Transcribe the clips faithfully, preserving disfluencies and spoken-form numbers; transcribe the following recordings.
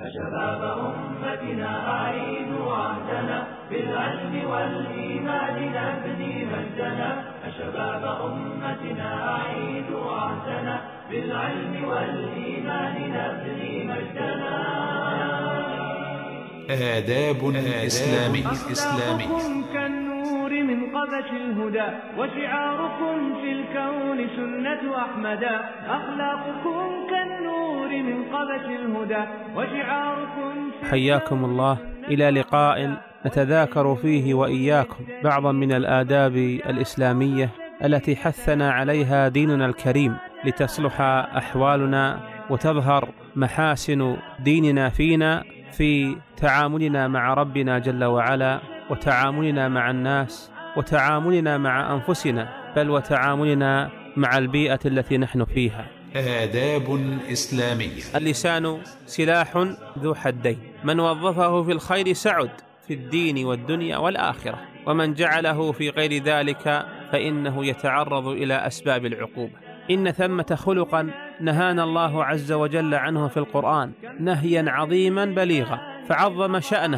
شباب أمتنا أعيدوا عهدنا بالعلم والإيمان نبني مجدنا. شباب أمتنا أعيدوا عهدنا بالعلم والإيمان نبني مجدنا. آداب إسلامية أخلاقكم كالنور من قبس الهدى وشعاركم في الكون سنة أحمدا. أخلاقكم كالنور من قبس الهدى وشعاركم. حياكم الله إلى لقاء نتذاكر فيه وإياكم بعضا من الآداب الإسلامية التي حثنا عليها ديننا الكريم لتصلح أحوالنا وتظهر محاسن ديننا فينا في تعاملنا مع ربنا جل وعلا، وتعاملنا مع الناس، وتعاملنا مع أنفسنا، بل وتعاملنا مع البيئة التي نحن فيها. آداب إسلامية. اللسان سلاح ذو حدين، من وظفه في الخير سعد في الدين والدنيا والآخرة، ومن جعله في غير ذلك فإنه يتعرض إلى أسباب العقوبة. إن ثمة خلقا نهانا الله عز وجل عنه في القرآن نهيا عظيما بليغا، فعظم شأنه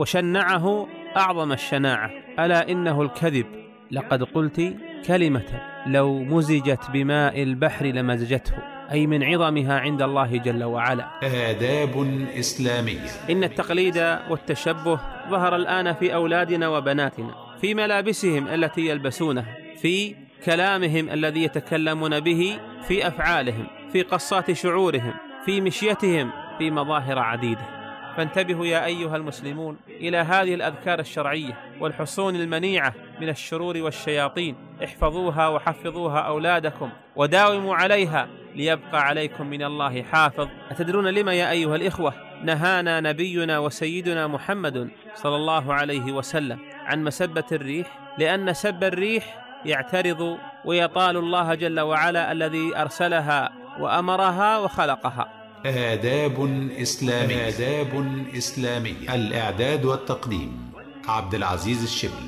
وشنعه أعظم الشناعة، ألا إنه الكذب. لقد قلت كلمة لو مزجت بماء البحر لمزجته، أي من عظمها عند الله جل وعلا. آداب إسلامية. إن التقليد والتشبه ظهر الآن في أولادنا وبناتنا، في ملابسهم التي يلبسونها، في كلامهم الذي يتكلمون به، في أفعالهم، في قصات شعورهم، في مشيتهم، في مظاهر عديدة. فانتبهوا يا أيها المسلمون إلى هذه الأذكار الشرعية والحصون المنيعة من الشرور والشياطين. احفظوها وحفظوها أولادكم وداوموا عليها ليبقى عليكم من الله حافظ. أتدرون لما يا أيها الإخوة نهانا نبينا وسيدنا محمد صلى الله عليه وسلم عن مسبة الريح؟ لأن سب الريح يعترض ويطال الله جل وعلا الذي أرسلها وأمرها وخلقها. آداب إسلامية. آداب إسلامية. الإعداد والتقديم عبد العزيز الشبل.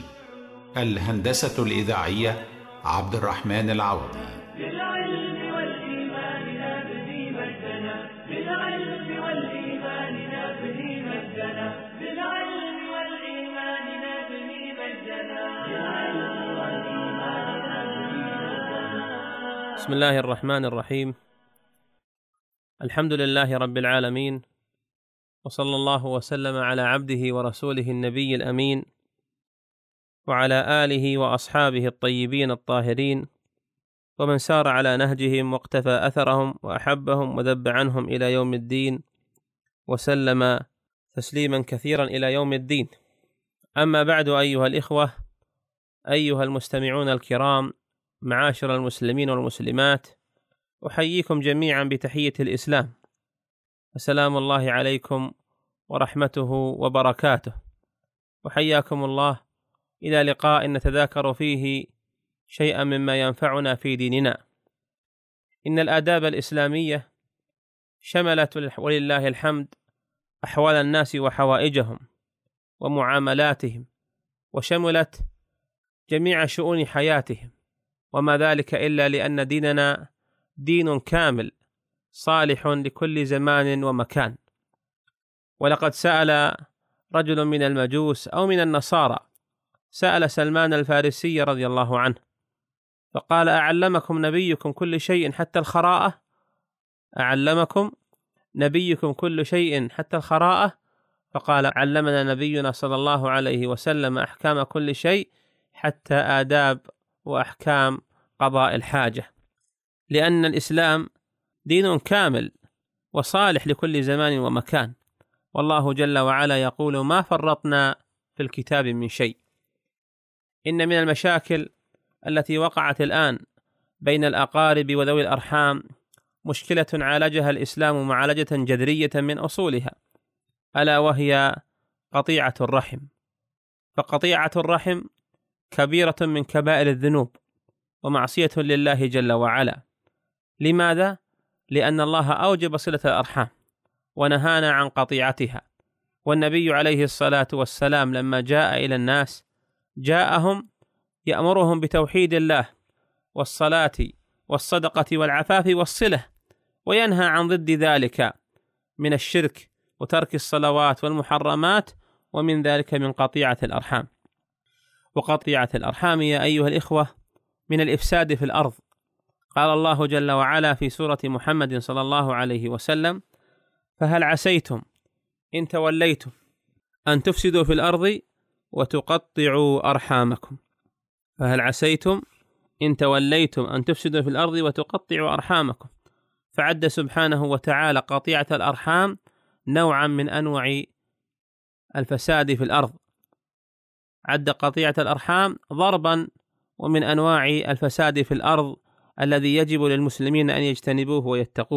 الهندسة الإذاعية عبد الرحمن العوضي. بالعلم والإيمان نبني مجدنا. بالعلم والإيمان نبني مجدنا. بالعلم والإيمان نبني مجدنا. بسم الله الرحمن الرحيم. الحمد لله رب العالمين، وصلى الله وسلم على عبده ورسوله النبي الأمين، وعلى آله وأصحابه الطيبين الطاهرين، ومن سار على نهجهم واقتفى أثرهم وأحبهم وذب عنهم إلى يوم الدين، وسلم تسليما كثيرا إلى يوم الدين. أما بعد أيها الإخوة، أيها المستمعون الكرام، معاشر المسلمين والمسلمات، أحييكم جميعا بتحية الإسلام، السلام الله عليكم ورحمته وبركاته. وحياكم الله إلى لقاء نتذاكر فيه شيئا مما ينفعنا في ديننا. إن الآداب الإسلامية شملت ولله الحمد أحوال الناس وحوائجهم ومعاملاتهم، وشملت جميع شؤون حياتهم، وما ذلك إلا لأن ديننا دين كامل صالح لكل زمان ومكان. ولقد سأل رجل من المجوس أو من النصارى، سأل سلمان الفارسي رضي الله عنه فقال: أعلمكم نبيكم كل شيء حتى الخراءة؟ أعلمكم نبيكم كل شيء حتى الخراءة؟ فقال: علمنا نبينا صلى الله عليه وسلم أحكام كل شيء حتى آداب وأحكام قضاء الحاجة. لأن الإسلام دين كامل وصالح لكل زمان ومكان، والله جل وعلا يقول: ما فرطنا في الكتاب من شيء. إن من المشاكل التي وقعت الآن بين الأقارب وذوي الأرحام مشكلة عالجها الإسلام معالجة جذرية من أصولها، ألا وهي قطيعة الرحم. فقطيعة الرحم كبيرة من كبائر الذنوب ومعصية لله جل وعلا. لماذا؟ لأن الله أوجب صلة الأرحام ونهانا عن قطيعتها. والنبي عليه الصلاة والسلام لما جاء إلى الناس جاءهم يأمرهم بتوحيد الله والصلاة والصدقة والعفاف والصلة، وينهى عن ضد ذلك من الشرك وترك الصلوات والمحرمات، ومن ذلك من قطيعة الأرحام. وقطيعة الأرحام يا أيها الإخوة من الإفساد في الأرض. قال الله جل وعلا في سورة محمد صلى الله عليه وسلم: فهل عسيتم إن توليتم أن تفسدوا في الأرض وتقطعوا أرحامكم. فهل عسيتم إن توليتم أن تفسدوا في الأرض وتقطعوا أرحامكم. فعد سبحانه وتعالى قطيعة الأرحام نوعا من أنواع الفساد في الأرض، عد قطيعة الأرحام ضربا ومن أنواع الفساد في الأرض الذي يجب للمسلمين أن يجتنبوه ويتقوه.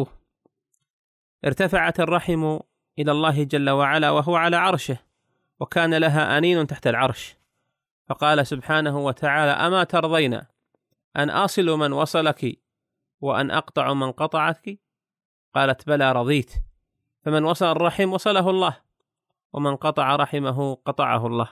ارتفعت الرحم إلى الله جل وعلا وهو على عرشه، وكان لها أنين تحت العرش، فقال سبحانه وتعالى: أما ترضين أن أصل من وصلك وأن أقطع من قطعك؟ قالت: بلى رضيت. فمن وصل الرحم وصله الله، ومن قطع رحمه قطعه الله.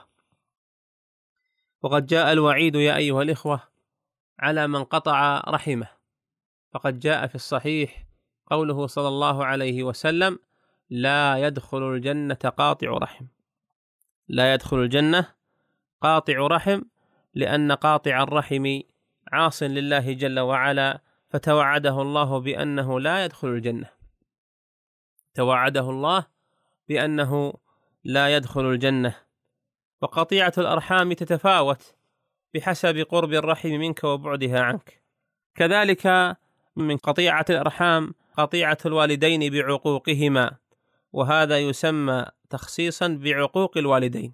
وقد جاء الوعيد يا أيها الإخوة على من قطع رحمه، فقد جاء في الصحيح قوله صلى الله عليه وسلم: لا يدخل الجنة قاطع رحم. لا يدخل الجنة قاطع رحم، لأن قاطع الرحم عاص لله جل وعلا، فتوعده الله بأنه لا يدخل الجنة. توعده الله بأنه لا يدخل الجنة. وقطيعة الأرحام تتفاوت بحسب قرب الرحم منك وبعدها عنك. كذلك من قطيعة الأرحام قطيعة الوالدين بعقوقهما، وهذا يسمى تخصيصا بعقوق الوالدين.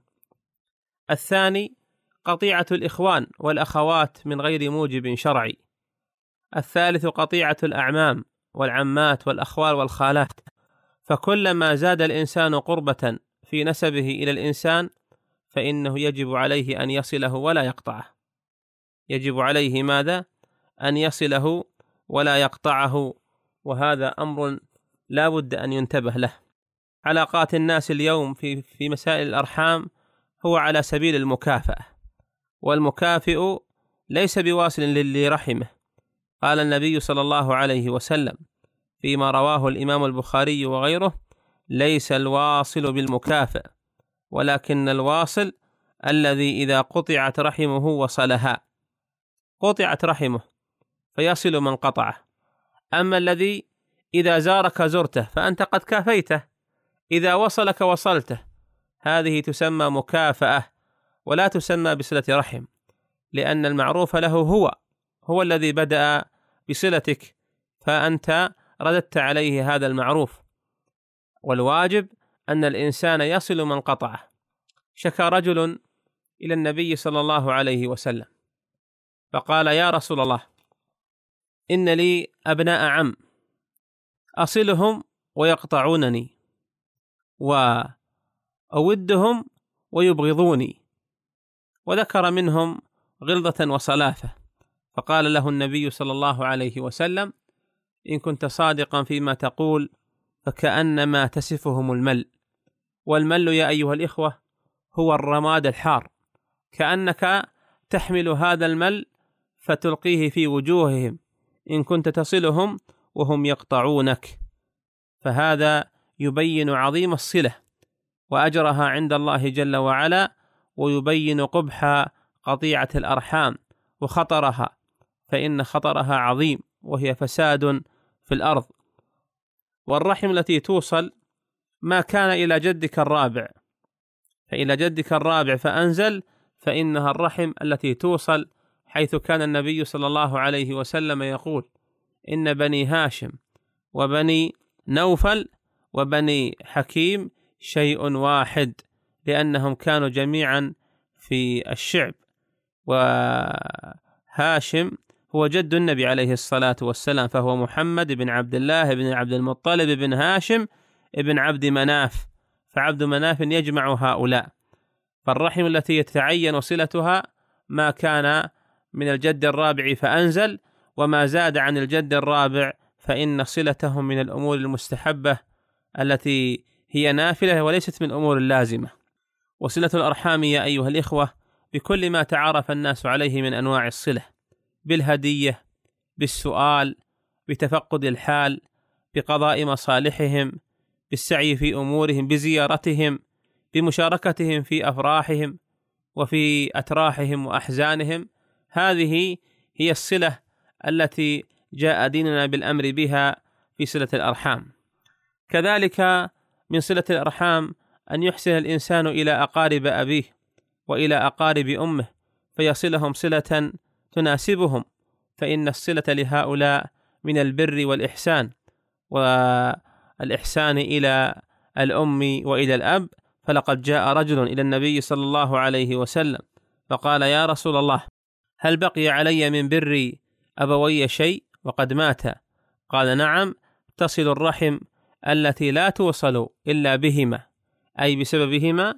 الثاني قطيعة الإخوان والأخوات من غير موجب شرعي. الثالث قطيعة الأعمام والعمات والأخوال والخالات. فكلما زاد الإنسان قربة في نسبه إلى الإنسان فإنه يجب عليه أن يصله ولا يقطعه. يجب عليه ماذا؟ أن يصله ولا يقطعه، وهذا أمر لا بد أن ينتبه له. علاقات الناس اليوم في في مسائل الأرحام هو على سبيل المكافأة، والمكافئ ليس بواصل لرحمه. قال النبي صلى الله عليه وسلم فيما رواه الإمام البخاري وغيره: ليس الواصل بالمكافئ، ولكن الواصل الذي إذا قطعت رحمه وصلها. قطعت رحمه فيصل من قطعه. أما الذي إذا زارك زرته فأنت قد كافيته، إذا وصلك وصلته، هذه تسمى مكافأة ولا تسمى بصلة رحم، لأن المعروف له هو هو الذي بدأ بصلتك، فأنت رددت عليه هذا المعروف. والواجب أن الإنسان يصل من قطعه. شكى رجل إلى النبي صلى الله عليه وسلم فقال: يا رسول الله، إن لي أبناء عم أصلهم ويقطعونني، وأودهم ويبغضوني، وذكر منهم غلظة وصلافة. فقال له النبي صلى الله عليه وسلم: إن كنت صادقا فيما تقول فكأنما تصفهم المل. والمل يا أيها الإخوة هو الرماد الحار، كأنك تحمل هذا المل فتلقيه في وجوههم إن كنت تصلهم وهم يقطعونك. فهذا يبين عظيم الصلة وأجرها عند الله جل وعلا، ويبين قبح قطيعة الأرحام وخطرها، فإن خطرها عظيم وهي فساد في الأرض. والرحم التي توصل ما كان إلى جدك الرابع، فإلى جدك الرابع فأنزل فإنها الرحم التي توصل، حيث كان النبي صلى الله عليه وسلم يقول: إن بني هاشم وبني نوفل وبني حكيم شيء واحد، لأنهم كانوا جميعا في الشعب. وهاشم هو جد النبي عليه الصلاة والسلام، فهو محمد بن عبد الله بن عبد المطلب بن هاشم ابن عبد مناف، فعبد مناف يجمع هؤلاء. فالرحم التي يتعين صلتها ما كان من الجد الرابع فأنزل، وما زاد عن الجد الرابع فإن صلتهم من الأمور المستحبة التي هي نافلة وليست من الأمور اللازمة. وصلة الأرحام يا أيها الإخوة بكل ما تعرف الناس عليه من أنواع الصلة: بالهدية، بالسؤال، بتفقد الحال، بقضاء مصالحهم، بالسعي في أمورهم، بزيارتهم، بمشاركتهم في أفراحهم وفي أتراحهم وأحزانهم. هذه هي الصلة التي جاء ديننا بالأمر بها في صلة الأرحام. كذلك من صلة الأرحام أن يحسن الإنسان إلى أقارب أبيه وإلى أقارب أمه فيصلهم صلة تناسبهم، فإن الصلة لهؤلاء من البر والإحسان، والإحسان إلى الأم وإلى الأب. فلقد جاء رجل إلى النبي صلى الله عليه وسلم فقال: يا رسول الله، هل بقي علي من بري أبوي شيء وقد مات؟ قال: نعم، تصل الرحم التي لا توصل إلا بهما، أي بسببهما،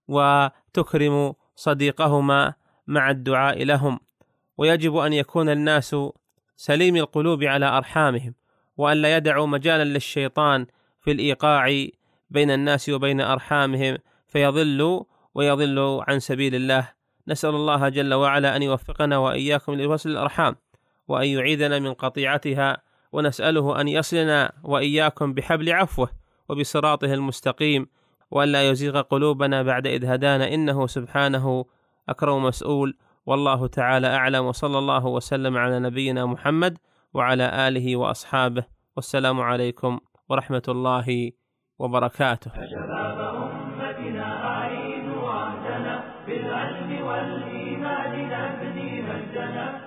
وتكرم صديقهما مع الدعاء لهم. ويجب أن يكون الناس سليم القلوب على أرحامهم، وأن لا يدعوا مجالا للشيطان في الإيقاع بين الناس وبين أرحامهم فيضلوا ويضلوا عن سبيل الله. نسأل الله جل وعلا أن يوفقنا وإياكم لوصل الأرحام وأن يعيذنا من قطيعتها، ونسأله أن يصلنا وإياكم بحبل عفوه وبصراطه المستقيم، وأن لا يزيغ قلوبنا بعد إذ هدانا، إنه سبحانه أكرم مسؤول. والله تعالى أعلم، وصلى الله وسلم على نبينا محمد وعلى آله وأصحابه، والسلام عليكم ورحمة الله وبركاته. شباب أمتنا أعيدوا عهدنا بالعلم والإيمان نبني مجدنا.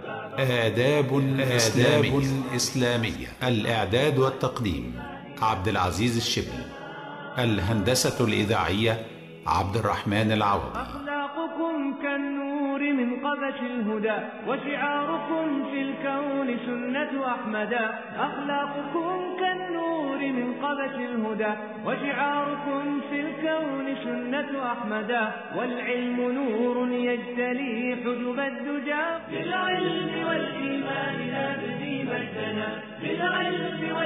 آداب إسلامية. إسلامية. الإعداد والتقديم عبد العزيز الشبل. الهندسة الإذاعية عبد الرحمن العوضي. أخلاقكم كالنور من قبس الهدى، وشعاركم في الكون سنة أحمدا. أخلاقكم كالنور من قبس الهدى، وشعاركم في الكون سنة أحمدا. والعلم نور يجتلي حجب الدجى، بالعلم والإيمان نبني مجدنا. بالعلم